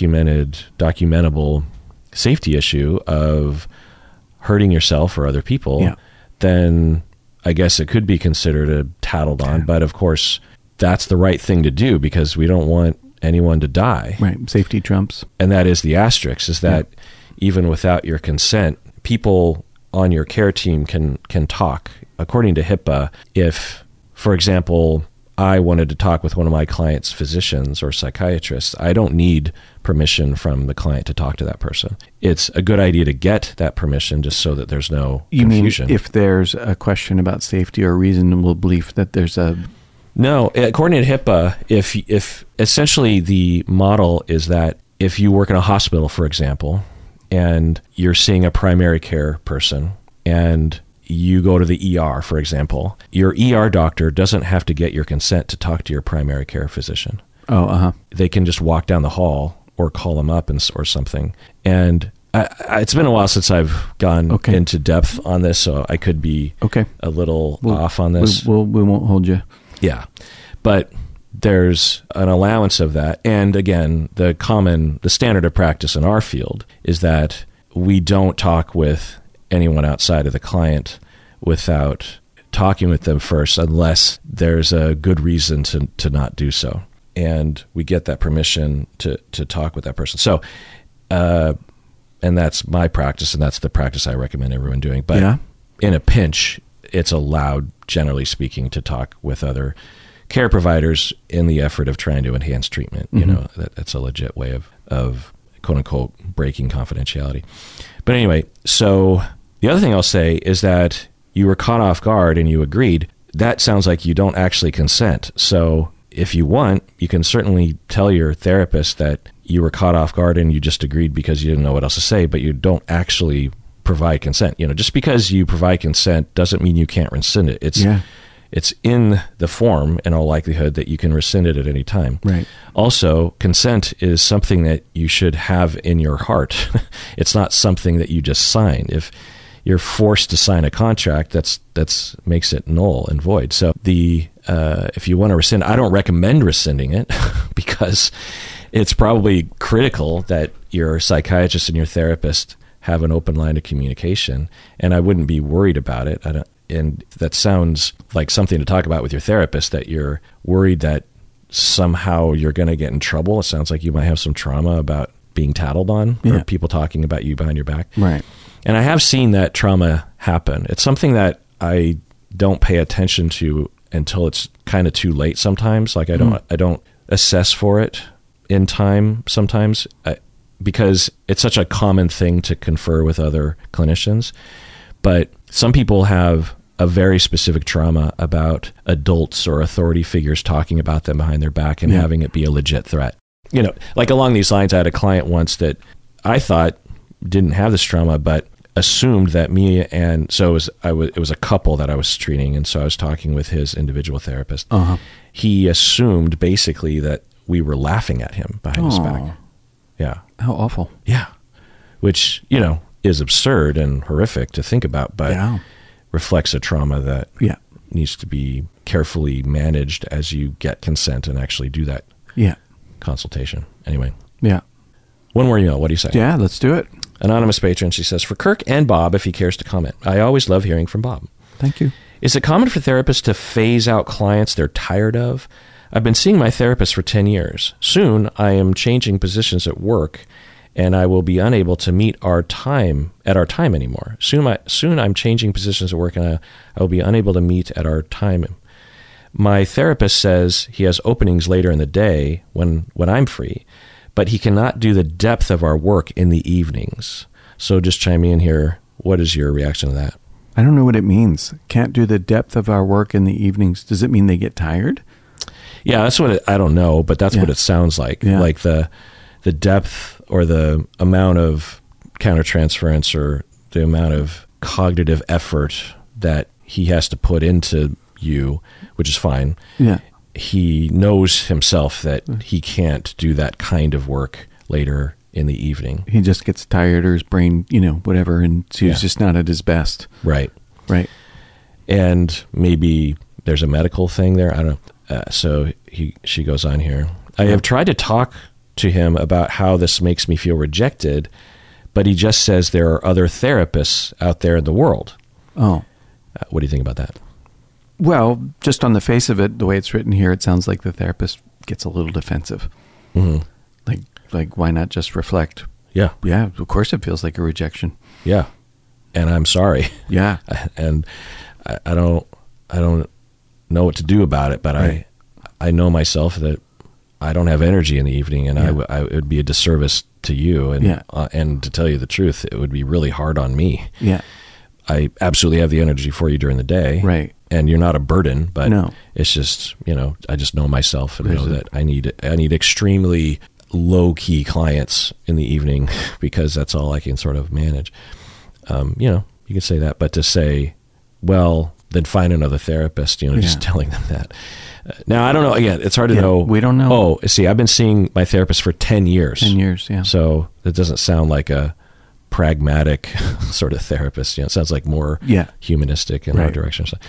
documentable safety issue of hurting yourself or other people, then I guess it could be considered a tattled on. But of course, that's the right thing to do because we don't want anyone to die. Safety trumps. And that is the asterisk, is that even without your consent, people on your care team can talk. According to HIPAA, if, for example, I wanted to talk with one of my client's physicians or psychiatrists, I don't need permission from the client to talk to that person. It's a good idea to get that permission just so that there's no confusion. You mean if there's a question about safety or reasonable belief that there's a... No, according to HIPAA, if essentially the model is that if you work in a hospital, for example, and you're seeing a primary care person and you go to the ER, for example, your ER doctor doesn't have to get your consent to talk to your primary care physician. They can just walk down the hall or call them up or something. And it's been a while since I've gone into depth on this, so I could be a little off on this. We won't hold you. Yeah. But there's an allowance of that. And again, the standard of practice in our field is that we don't talk with anyone outside of the client without talking with them first, unless there's a good reason to not do so. And we get that permission to talk with that person. So And that's my practice, and that's the practice I recommend everyone doing. But Yeah. in a pinch, it's allowed, generally speaking, to talk with other care providers in the effort of trying to enhance treatment. You know, that's a legit way of quote unquote breaking confidentiality. But anyway, so the other thing I'll say is that you were caught off guard and you agreed. That sounds like you don't actually consent. So if you want, you can certainly tell your therapist that you were caught off guard and you just agreed because you didn't know what else to say, but you don't actually provide consent. You know, just because you provide consent doesn't mean you can't rescind it. It's in the form, in all likelihood, that you can rescind it at any time. Right. Also, consent is something that you should have in your heart. It's not something that you just sign. If you're forced to sign a contract, that's makes it null and void. So if you want to rescind, I don't recommend rescinding it because it's probably critical that your psychiatrist and your therapist have an open line of communication, and I wouldn't be worried about it. And that sounds like something to talk about with your therapist, that you're worried that somehow you're going to get in trouble. It sounds like you might have some trauma about being tattled on or people talking about you behind your back. Right. And I have seen that trauma happen. It's something that I don't pay attention to until it's kind of too late sometimes. Like I don't assess for it in time sometimes because it's such a common thing to confer with other clinicians. But some people have a very specific trauma about adults or authority figures talking about them behind their back and having it be a legit threat. You know, like along these lines, I had a client once that I thought didn't have this trauma, but assumed that me and so it was a couple that I was treating, and so I was talking with his individual therapist. He assumed basically that we were laughing at him behind his back. Yeah. How awful. Yeah. Which, you know, is absurd and horrific to think about, but reflects a trauma that needs to be carefully managed as you get consent and actually do that consultation. Anyway. Yeah. One more email. What do you say? Yeah, let's do it. Anonymous patron, she says, for Kirk and Bob, if he cares to comment. I always love hearing from Bob. Thank you. Is it common for therapists to phase out clients they're tired of? I've been seeing my therapist for 10 years. Soon I am changing positions at work, and I will be unable to meet our time anymore. Soon I'm changing positions at work, and I will be unable to meet at our time. My therapist says he has openings later in the day when I'm free, but he cannot do the depth of our work in the evenings. So just chime in here. What is your reaction to that? I don't know what it means. Can't do the depth of our work in the evenings. Does it mean they get tired? Yeah, that's what I don't know, but that's what it sounds like. Yeah. Like the depth or the amount of countertransference or the amount of cognitive effort that he has to put into you, which is fine. Yeah. He knows himself that he can't do that kind of work later in the evening. He just gets tired, or his brain, whatever, and so he's just not at his best. Right. Right. And maybe there's a medical thing there. I don't know. So she goes on here. I have tried to talk to him about how this makes me feel rejected, but he just says there are other therapists out there in the world. Oh. What do you think about that? Well, just on the face of it, the way it's written here, it sounds like the therapist gets a little defensive. Mm-hmm. Like, why not just reflect? Yeah. Yeah, of course it feels like a rejection. Yeah. And I'm sorry. Yeah. And I don't know what to do about it, but right. I know myself that I don't have energy in the evening, and it would be a disservice to you. And and to tell you the truth, it would be really hard on me. Yeah. I absolutely have the energy for you during the day. Right. And you're not a burden, but it's just, I just know myself and know that I need extremely low-key clients in the evening because that's all I can sort of manage. You can say that, but to say, well, then find another therapist, just telling them that. Now, I don't know. Again, it's hard to know. We don't know. Oh, see, I've been seeing my therapist for 10 years. 10 years, yeah. So that doesn't sound like a pragmatic sort of therapist. It sounds like more humanistic in our direction. So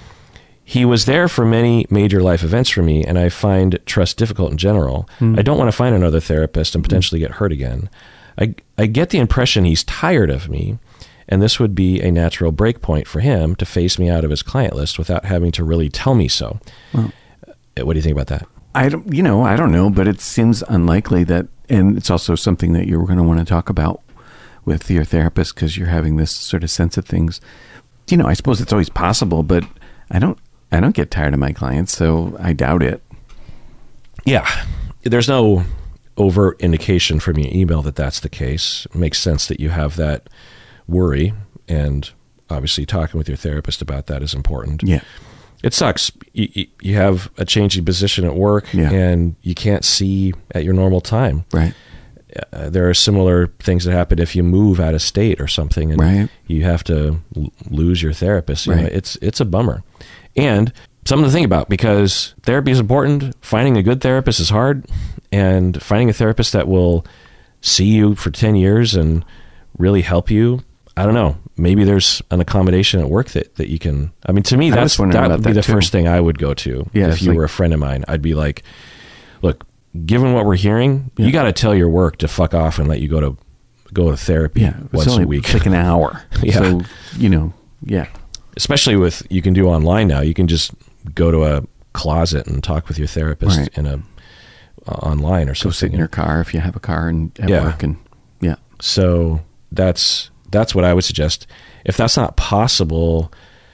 he was there for many major life events for me, and I find trust difficult in general. I don't want to find another therapist and potentially get hurt again. I get the impression he's tired of me, and this would be a natural break point for him to phase me out of his client list without having to really tell me so. Well, what do you think about that? I don't know, but it seems unlikely that And it's also something that you're going to want to talk about with your therapist because you're having this sort of sense of things. I suppose it's always possible, but I don't get tired of my clients, so I doubt it. Yeah. There's no overt indication from your email that that's the case. It makes sense that you have that worry, and obviously talking with your therapist about that is important. Yeah. It sucks. You have a changing position at work, and you can't see at your normal time. Right. There are similar things that happen if you move out of state or something, and you have to lose your therapist. It's a bummer. And something to think about, because therapy is important. Finding a good therapist is hard, and finding a therapist that will see you for 10 years and really help you, I don't know. Maybe there's an accommodation at work that you can. I mean, to me, that would be the first thing I would go to if you were a friend of mine. I'd be like, look, given what we're hearing, you got to tell your work to fuck off and let you go to therapy once a week. Like an hour. So, Especially with, you can do online now. You can just go to a closet and talk with your therapist in online or something. Go sit in your car if you have a car at work. And So that's what I would suggest. If that's not possible,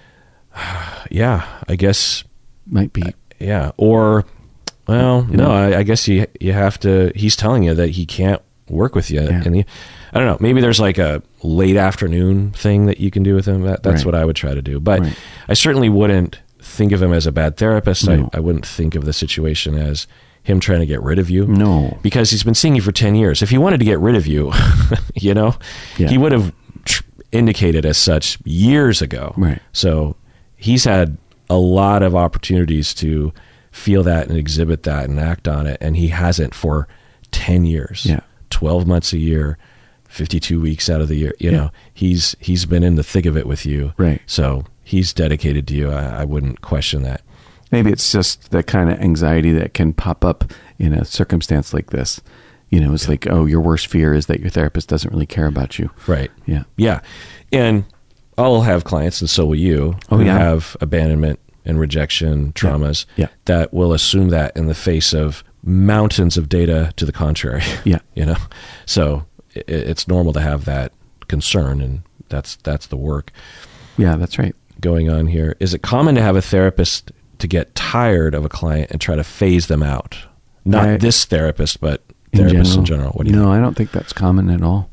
I guess might be. Or, well, I guess you have to, he's telling you that he can't work with you. I don't know, maybe there's like a late afternoon thing that you can do with him. That's what I would try to do. But I certainly wouldn't think of him as a bad therapist. No. I wouldn't think of the situation as him trying to get rid of you. No. Because he's been seeing you for 10 years. If he wanted to get rid of you, he would have indicated as such years ago. Right. So he's had a lot of opportunities to feel that and exhibit that and act on it, and he hasn't for 10 years. 12 months a year, 52 weeks out of the year. You know, he's been in the thick of it with you. Right. So he's dedicated to you. I wouldn't question that. Maybe it's just the kind of anxiety that can pop up in a circumstance like this. It's like, oh, your worst fear is that your therapist doesn't really care about you. Right. Yeah. Yeah. And I'll have clients, and so will you, who have abandonment and rejection traumas that will assume that in the face of mountains of data to the contrary. Yeah. So it's normal to have that concern, and that's the work. Yeah, that's right. Going on here. Is it common to have a therapist to get tired of a client and try to phase them out? Not this therapist, but therapists in general. What do you think? I don't think that's common at all.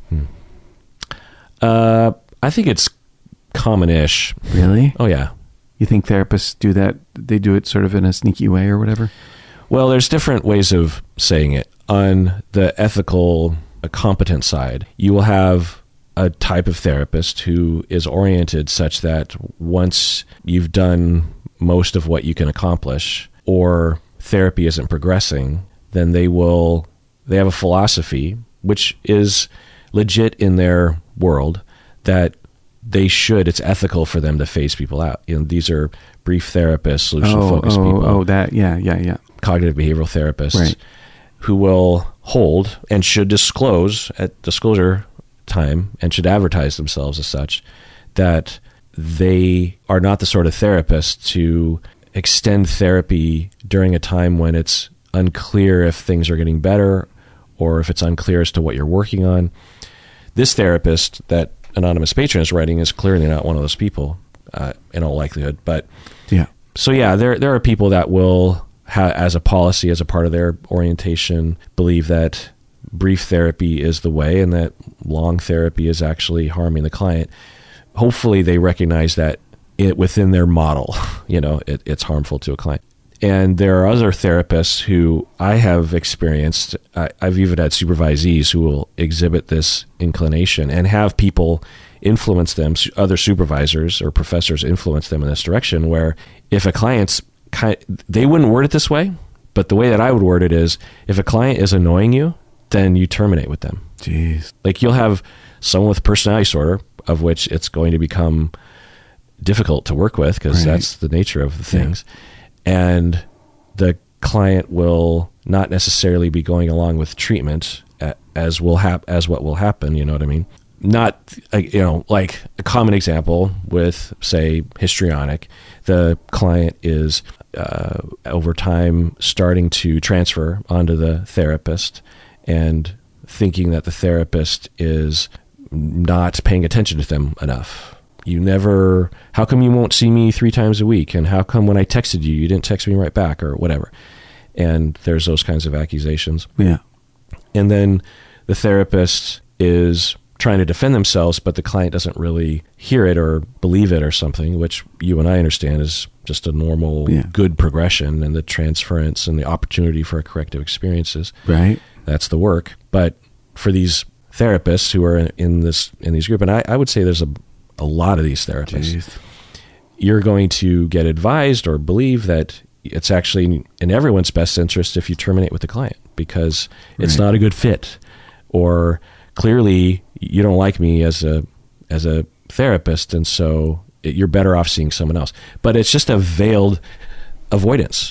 I think it's common-ish. Really? Oh, yeah. You think therapists do that? They do it sort of in a sneaky way or whatever? Well, there's different ways of saying it. On the ethical, competent side, you will have a type of therapist who is oriented such that once you've done most of what you can accomplish, or therapy isn't progressing, then they have a philosophy, which is legit in their world, that it's ethical for them to phase people out. These are brief therapists, solution-focused people. Cognitive behavioral therapists who will hold and should disclose at disclosure time and should advertise themselves as such, that they are not the sort of therapist to extend therapy during a time when it's unclear if things are getting better or if it's unclear as to what you're working on. This therapist that Anonymous Patron is writing is clearly not one of those people, in all likelihood. But there are people that will, as a policy, as a part of their orientation, believe that brief therapy is the way and that long therapy is actually harming the client. Hopefully they recognize that within their model, it's harmful to a client. And there are other therapists who I have experienced. I've even had supervisees who will exhibit this inclination and have people influence them, other supervisors or professors influence them in this direction, where if a client's they wouldn't word it this way, but the way that I would word it is, if a client is annoying you, then you terminate with them. Jeez. Like, you'll have someone with personality disorder, of which it's going to become difficult to work with because that's the nature of the things. And the client will not necessarily be going along with treatment as what will happen. You know what I mean? Not, like a common example with, say, histrionic, the client is over time starting to transfer onto the therapist, and thinking that the therapist is not paying attention to them enough. How come you won't see me 3 times a week? And how come when I texted you, you didn't text me right back or whatever? And there's those kinds of accusations. Yeah. And then the therapist is trying to defend themselves, but the client doesn't really hear it or believe it or something, which you and I understand is just a normal, good progression, and the transference and the opportunity for corrective experiences. Right. That's the work. But for these therapists who are in these group, and I would say there's a lot of these therapists, Jeez. You're going to get advised or believe that it's actually in everyone's best interest if you terminate with the client because it's not a good fit, or clearly you don't like me as a therapist, and so you're better off seeing someone else. But it's just a veiled avoidance.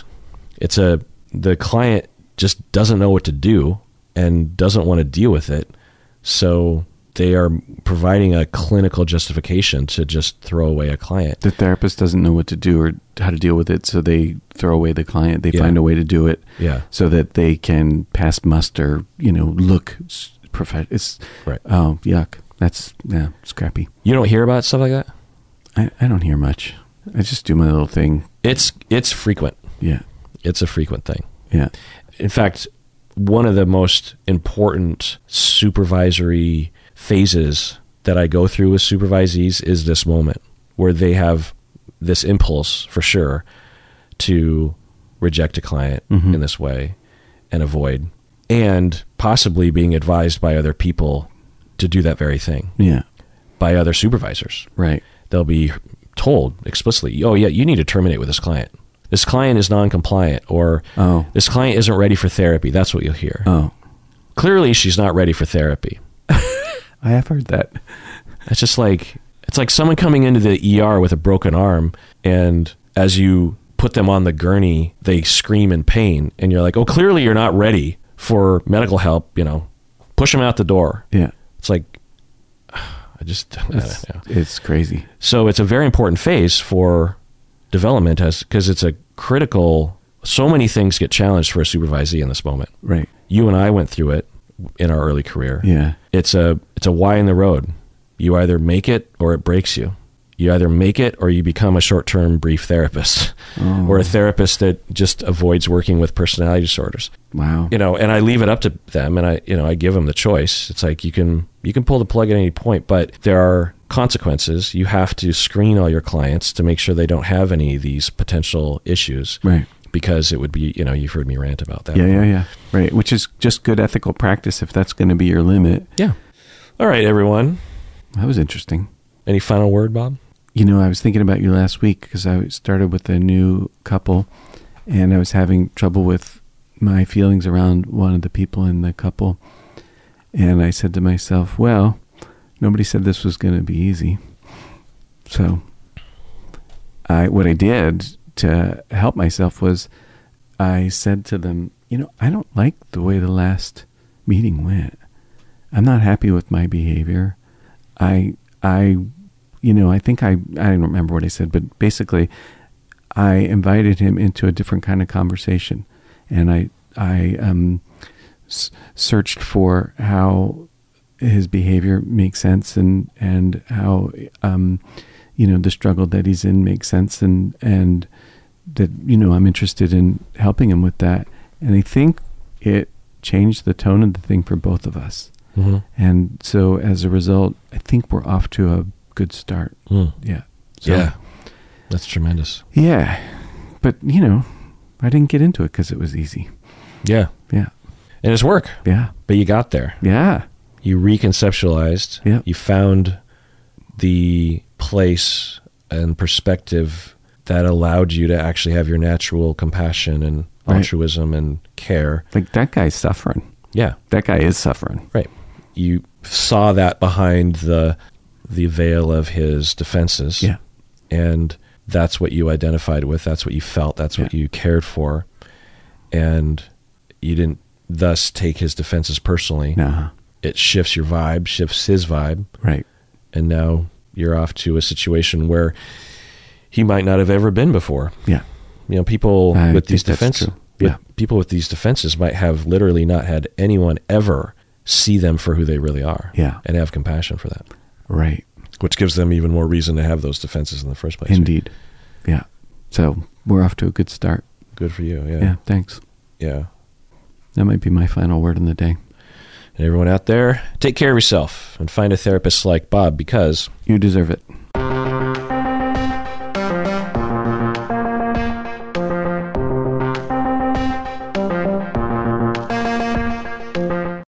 The client just doesn't know what to do and doesn't want to deal with it, so they are providing a clinical justification to just throw away a client. The therapist doesn't know what to do or how to deal with it, so they throw away the client. They find a way to do it so that they can pass muster, look professional. It's, oh, yuck. That's, scrappy. You don't hear about stuff like that? I don't hear much. I just do my little thing. It's frequent. Yeah. It's a frequent thing. Yeah. In fact, one of the most important supervisory phases that I go through with supervisees is this moment where they have this impulse, for sure, to reject a client in this way and avoid, and possibly being advised by other people to do that very thing. Yeah. By other supervisors. Right. They'll be told explicitly, oh yeah, you need to terminate with this client. This client is non-compliant, or this client isn't ready for therapy. That's what you'll hear. Oh. Clearly she's not ready for therapy. I have heard that. It's just like, it's like someone coming into the ER with a broken arm, and as you put them on the gurney, they scream in pain, and you're like, oh, clearly you're not ready for medical help, push them out the door. Yeah. It's like, it's crazy. So it's a very important phase for development because it's a critical, so many things get challenged for a supervisee in this moment. Right. You and I went through it in our early career. Yeah. It's a Y in the road. You either make it or it breaks you. You either make it or you become a short-term brief therapist or a therapist that just avoids working with personality disorders. Wow. And I leave it up to them, and I give them the choice. It's like you can pull the plug at any point, but there are consequences. You have to screen all your clients to make sure they don't have any of these potential issues. Right. Because it would be, you've heard me rant about that. Yeah. Right. Which is just good ethical practice if that's going to be your limit. Yeah. All right, everyone. That was interesting. Any final word, Bob? I was thinking about you last week because I started with a new couple, and I was having trouble with my feelings around one of the people in the couple. And I said to myself, well, nobody said this was going to be easy. So what I did to help myself was I said to them, I don't like the way the last meeting went. I'm not happy with my behavior. I think I don't remember what I said, but basically I invited him into a different kind of conversation, and I searched for how his behavior makes sense and how, the struggle that he's in makes sense, and that, I'm interested in helping him with that. And I think it changed the tone of the thing for both of us. Mm-hmm. And so as a result, I think we're off to a good start. Yeah. So, yeah. That's tremendous. Yeah. But, I didn't get into it because it was easy. Yeah. Yeah. And it's work. Yeah. But you got there. Yeah. You reconceptualized. Yeah. You found the place and perspective that allowed you to actually have your natural compassion and altruism and care. Like, that guy's suffering. Yeah. That guy is suffering. Right. You saw that behind the veil of his defenses. Yeah. And that's what you identified with. That's what you felt. That's what you cared for. And you didn't thus take his defenses personally. No. It shifts your vibe, shifts his vibe. Right. And now you're off to a situation where he might not have ever been before. Yeah. People with these defenses. Yeah. People with these defenses might have literally not had anyone ever see them for who they really are. Yeah. And have compassion for that. Right. Which gives them even more reason to have those defenses in the first place. Indeed. Yeah. So we're off to a good start. Good for you. Yeah. Yeah. Thanks. Yeah. That might be my final word in the day. And everyone out there, take care of yourself and find a therapist like Bob, because you deserve it.